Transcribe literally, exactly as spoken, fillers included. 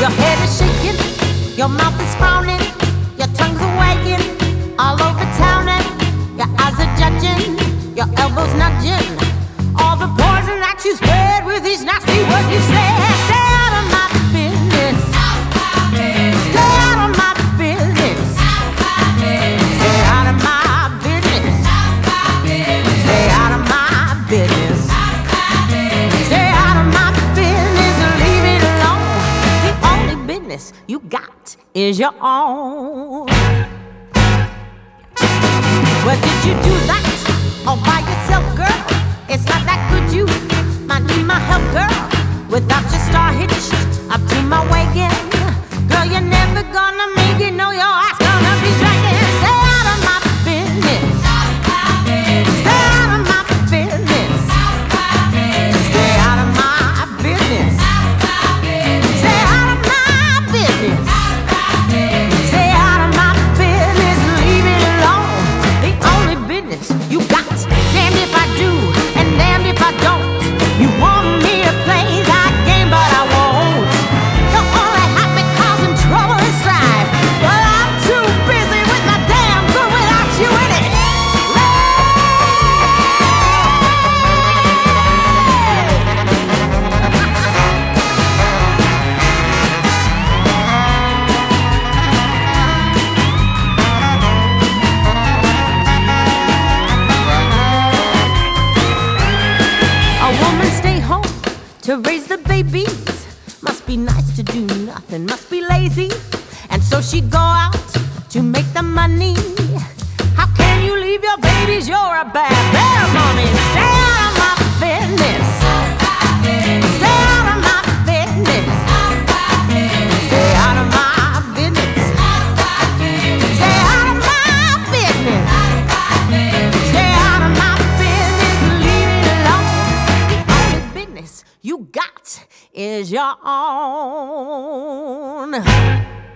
Your head is shaking, your mouth is frowning, your tongue's wagging all over town, and your eyes are judging, your elbows nudging. All the poison that you spread with each nasty word you say. Stay out of my business. Stay out of my business. Stay out of my business. Stay out of my business. Stay out of my business and leave it alone. The only business you got is your own. Well, did you do that all by yourself, girl? It's not that good, you might need my help, girl. Without your star hitched up to my wagon, girl, you're never gonna make it. No, your ass gonna be dragging. Stay out of my business. Stay out of my business. Stay out of my business. Stay out of my business. Stay out of my business. Leave it alone. The only business you got. Damned if I do. If I don't, you want me to play that game, but I won't. You're only happy causing trouble and strife, but I'm too busy with my damn good without you in it. To raise the babies must be nice to do nothing, must be lazy, and so she'd go out to make the money. How can you leave your babies? You're a bad, bad mommy. Stay out of my business. Stay out of my business. Stay out of my business. Stay out of my business. Stay out of my business. Leave it alone. The only business you got is your own.